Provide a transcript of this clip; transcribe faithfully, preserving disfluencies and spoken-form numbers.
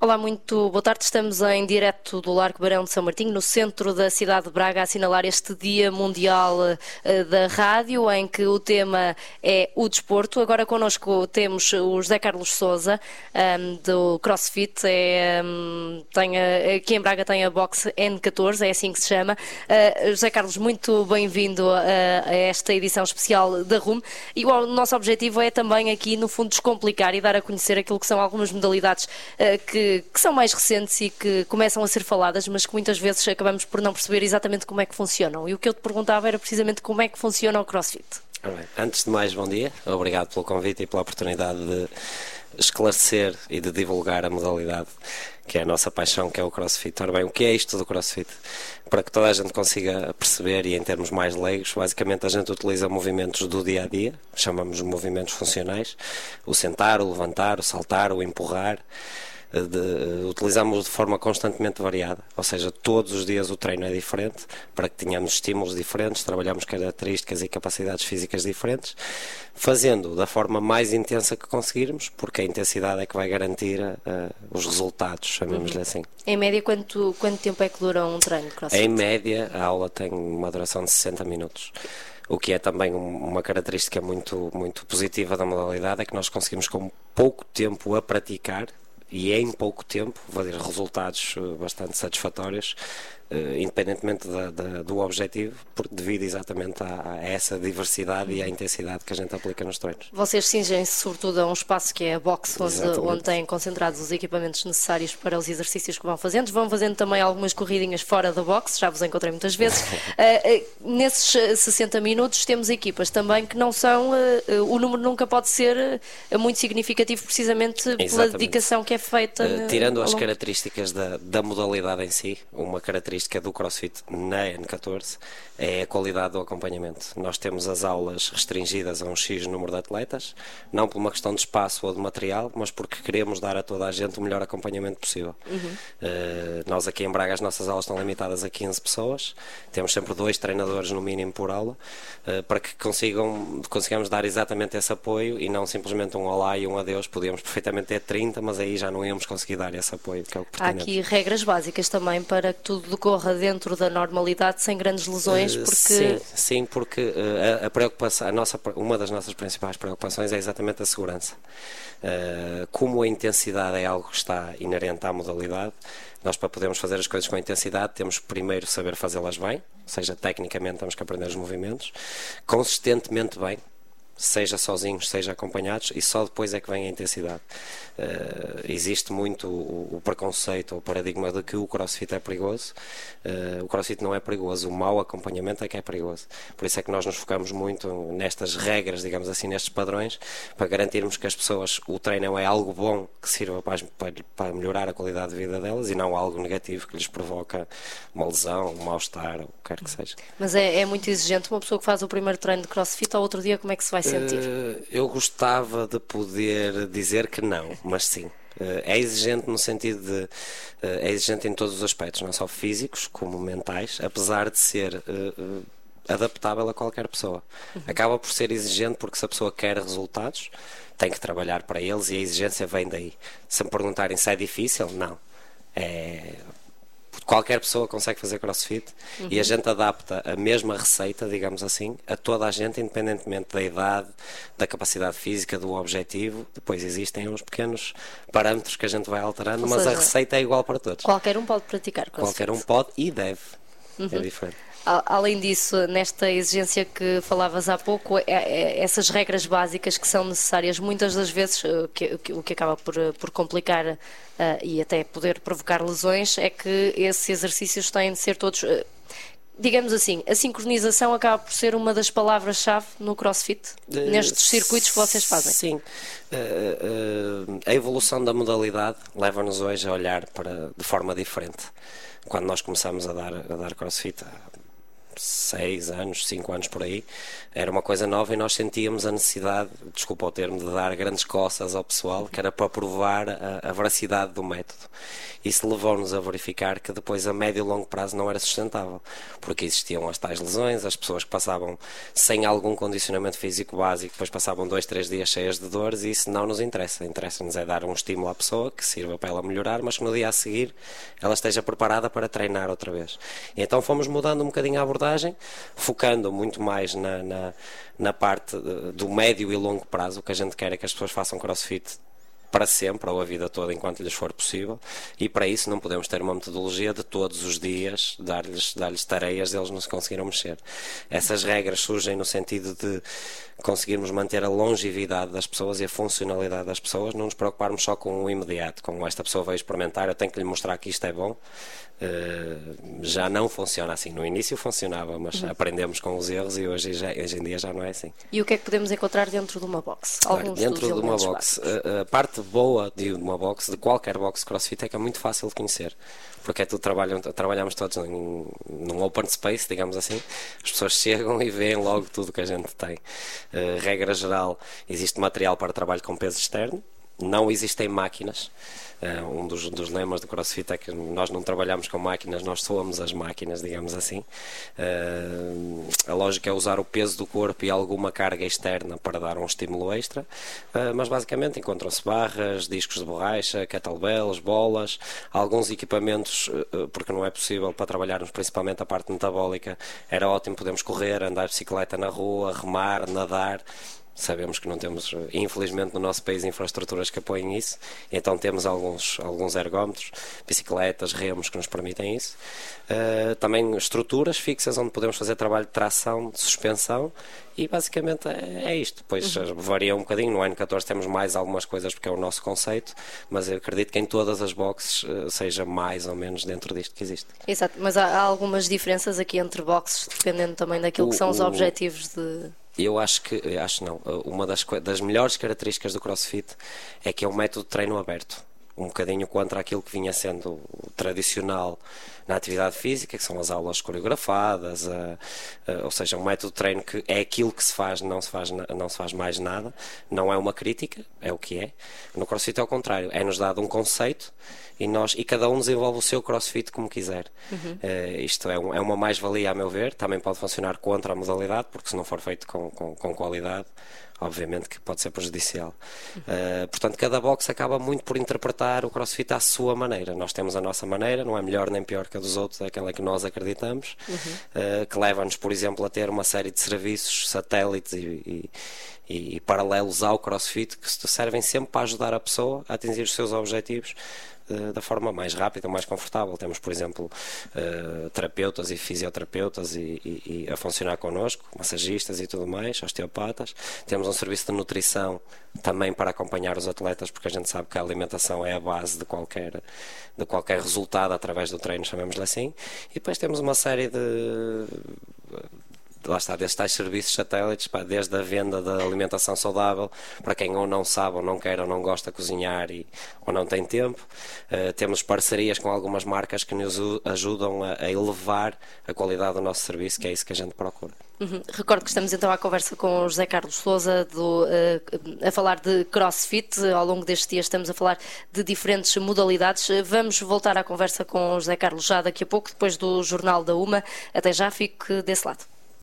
Olá, muito boa tarde. Estamos em direto do Largo Barão de São Martinho, no centro da cidade de Braga, a assinalar este Dia Mundial uh, da Rádio, em que o tema é o desporto. Agora connosco temos o José Carlos Sousa, um, do CrossFit. É, um, tem a, aqui em Braga tem a box N catorze, é assim que se chama. Uh, José Carlos, muito bem-vindo a, a esta edição especial da R U M. E o nosso objetivo é também aqui, no fundo, descomplicar e dar a conhecer aquilo que são algumas modalidades uh, que que são mais recentes e que começam a ser faladas, mas que muitas vezes acabamos por não perceber exatamente como é que funcionam. E o que eu te perguntava era precisamente como é que funciona o CrossFit. Antes de mais, bom dia. Obrigado pelo convite e pela oportunidade de esclarecer e de divulgar a modalidade que é a nossa paixão, que é o CrossFit. Ora bem, o que é isto do CrossFit? Para que toda a gente consiga perceber, e em termos mais leigos, basicamente a gente utiliza movimentos do dia-a-dia, chamamos de movimentos funcionais, o sentar, o levantar, o saltar, o empurrar. De, utilizamos de forma constantemente variada, ou seja, todos os dias o treino é diferente, para que tenhamos estímulos diferentes, trabalhamos características e capacidades físicas diferentes, fazendo da forma mais intensa que conseguirmos, porque a intensidade é que vai garantir uh, os resultados, chamemos-lhe assim. Em média, quanto, quanto tempo é que dura um treino de CrossFit? Em média, a aula tem uma duração de sessenta minutos. O que é também uma característica muito, muito positiva da modalidade, é que nós conseguimos com pouco tempo a praticar, e em pouco tempo, vai ter resultados bastante satisfatórios, Uh, independentemente da, da, do objetivo, porque devido exatamente a, a essa diversidade e à intensidade que a gente aplica nos treinos. Vocês cingem-se sobretudo a um espaço que é a box, onde, onde têm concentrados os equipamentos necessários para os exercícios que vão fazendo. Vão fazendo também algumas corridinhas fora da box, já vos encontrei muitas vezes. uh, uh, nesses sessenta minutos temos equipas também que não são, uh, uh, o número nunca pode ser uh, muito significativo, precisamente pela exatamente. dedicação que é feita. Uh, no, tirando as longo... características da, da modalidade em si, uma característica do CrossFit na N catorze é a qualidade do acompanhamento. Nós temos as aulas restringidas a um X número de atletas, não por uma questão de espaço ou de material, mas porque queremos dar a toda a gente o melhor acompanhamento possível. Uhum. Uh, nós aqui em Braga as nossas aulas estão limitadas a quinze pessoas, temos sempre dois treinadores no mínimo por aula, uh, para que consigam, consigamos dar exatamente esse apoio e não simplesmente um olá e um adeus. Podíamos perfeitamente ter trinta, mas aí já não íamos conseguir dar esse apoio, que é o que pretendemos. Há aqui regras básicas também para que tudo decorra dentro da normalidade, sem grandes lesões, porque... Sim, sim, porque uh, a, a preocupação, a nossa, uma das nossas principais preocupações é exatamente a segurança. Uh, como a intensidade é algo que está inerente à modalidade, nós, para podermos fazer as coisas com intensidade, temos que primeiro saber fazê-las bem, ou seja, tecnicamente temos que aprender os movimentos, consistentemente bem, seja sozinhos, seja acompanhados, e só depois é que vem a intensidade. Uh, existe muito o, o preconceito ou o paradigma de que o CrossFit é perigoso. Uh, o CrossFit não é perigoso, o mau acompanhamento é que é perigoso. Por isso é que nós nos focamos muito nestas regras, digamos assim, nestes padrões, para garantirmos que as pessoas, o treino é algo bom que sirva para, para, para melhorar a qualidade de vida delas, e não algo negativo que lhes provoca uma lesão, um mal-estar, ou o que quer que seja. Mas é, é muito exigente uma pessoa que faz o primeiro treino de CrossFit, ao outro dia como é que se vai sentir? Uh, eu gostava de poder dizer que não, mas sim. Uh, é exigente no sentido de... Uh, é exigente em todos os aspectos, não só físicos como mentais, apesar de ser uh, uh, adaptável a qualquer pessoa. Uhum. Acaba por ser exigente porque, se a pessoa quer resultados, tem que trabalhar para eles, e a exigência vem daí. Se me perguntarem se é difícil, não. É... Qualquer pessoa consegue fazer CrossFit, uhum. e a gente adapta a mesma receita, digamos assim, a toda a gente, independentemente da idade, da capacidade física, do objetivo. Depois existem uns pequenos parâmetros que a gente vai alterando, Ou mas seja, a receita é igual para todos. Qualquer um pode praticar CrossFit. Qualquer um pode e deve. Uhum. É diferente. Além disso, nesta exigência que falavas há pouco, é, é, essas regras básicas que são necessárias, muitas das vezes, o que, o que acaba por, por complicar uh, e até poder provocar lesões, é que esses exercícios têm de ser todos, uh, digamos assim, a sincronização acaba por ser uma das palavras-chave no CrossFit, uh, nestes circuitos que vocês fazem. Sim, uh, uh, a evolução da modalidade leva-nos hoje a olhar para, de forma diferente. Quando nós começamos a dar, a dar CrossFit, seis anos, cinco anos por aí, era uma coisa nova e nós sentíamos a necessidade, desculpa o termo, de dar grandes coças ao pessoal, que era para provar a, a veracidade do método. Isso levou-nos a verificar que depois a médio e longo prazo não era sustentável, porque existiam as tais lesões, as pessoas que passavam sem algum condicionamento físico básico, depois passavam dois, três dias cheias de dores, e isso não nos interessa. Interessa-nos é dar um estímulo à pessoa que sirva para ela melhorar, mas que no dia a seguir ela esteja preparada para treinar outra vez. E então fomos mudando um bocadinho a abordagem, focando muito mais na, na, na parte do médio e longo prazo. O que a gente quer é que as pessoas façam CrossFit para sempre, ou a vida toda, enquanto lhes for possível, e para isso não podemos ter uma metodologia de todos os dias dar-lhes, dar-lhes tareias de eles não se conseguiram mexer. Essas regras surgem no sentido de conseguirmos manter a longevidade das pessoas e a funcionalidade das pessoas, não nos preocuparmos só com o imediato, com esta pessoa veio experimentar, eu tenho que lhe mostrar que isto é bom. Uh, já não funciona assim. No início funcionava, mas uhum. aprendemos com os erros e hoje, já, hoje em dia já não é assim. E o que é que podemos encontrar dentro de uma box? Claro, dentro de uma box, a, a parte boa de uma box, de qualquer box CrossFit, é que é muito fácil de conhecer, porque é tudo trabalho, trabalhamos todos em, num open space, digamos assim. As pessoas chegam e veem logo tudo que a gente tem. Uh, regra geral, existe material para trabalho com peso externo, não existem máquinas. Uh, um dos, dos lemas do CrossFit é que nós não trabalhamos com máquinas, nós somos as máquinas, digamos assim. Uh, a lógica é usar o peso do corpo e alguma carga externa para dar um estímulo extra, uh, mas basicamente encontram-se barras, discos de borracha, kettlebells, bolas, alguns equipamentos, uh, porque não é possível para trabalharmos principalmente a parte metabólica. Era ótimo, podemos correr, andar de bicicleta na rua, remar, nadar. Sabemos que não temos, infelizmente, no nosso país infraestruturas que apoiem isso, então temos alguns, alguns ergómetros, bicicletas, remos que nos permitem isso. Uh, também estruturas fixas onde podemos fazer trabalho de tração, de suspensão, e basicamente é, é isto. Depois uhum. varia um bocadinho, no N catorze temos mais algumas coisas porque é o nosso conceito, mas eu acredito que em todas as boxes uh, seja mais ou menos dentro disto que existe. Exato, mas há, há algumas diferenças aqui entre boxes, dependendo também daquilo o, que são os o... objetivos de... Eu acho que, acho não, uma das, das melhores características do CrossFit é que é um método de treino aberto, um bocadinho contra aquilo que vinha sendo tradicional na atividade física, que são as aulas coreografadas, a, a, ou seja, um método de treino que é aquilo que se faz, não se faz, não se faz mais nada, não é uma crítica, é o que é. No CrossFit é o contrário, é-nos dado um conceito e, nós, e cada um desenvolve o seu CrossFit como quiser. Uhum. Uh, isto é, um, é uma mais-valia, a meu ver. Também pode funcionar contra a modalidade, porque se não for feito com, com, com qualidade, obviamente que pode ser prejudicial. Uhum. Uh, portanto, cada box acaba muito por interpretar o CrossFit à sua maneira. Nós temos a nossa maneira, não é melhor nem pior que a dos outros, é aquela que nós acreditamos, uhum. uh, que leva-nos, por exemplo, a ter uma série de serviços, satélites e, e, e paralelos ao CrossFit, que servem sempre para ajudar a pessoa a atingir os seus objetivos da forma mais rápida, mais confortável. Temos, por exemplo, uh, terapeutas e fisioterapeutas e, e, e a funcionar connosco, massagistas e tudo mais, osteopatas. Temos um serviço de nutrição também para acompanhar os atletas, porque a gente sabe que a alimentação é a base de qualquer, de qualquer resultado através do treino, chamemos-lhe assim. E depois temos uma série de... lá está, destes tais serviços satélites, pá, desde a venda da alimentação saudável para quem ou não sabe, ou não quer, ou não gosta de cozinhar e, ou não tem tempo. Uh, temos parcerias com algumas marcas que nos ajudam a, a elevar a qualidade do nosso serviço, que é isso que a gente procura. Uhum. Recordo que estamos então à conversa com o José Carlos Sousa do, uh, a falar de CrossFit. Ao longo deste dia estamos a falar de diferentes modalidades. Vamos voltar à conversa com o José Carlos já daqui a pouco, depois do Jornal da Uma. Até já, fique desse lado.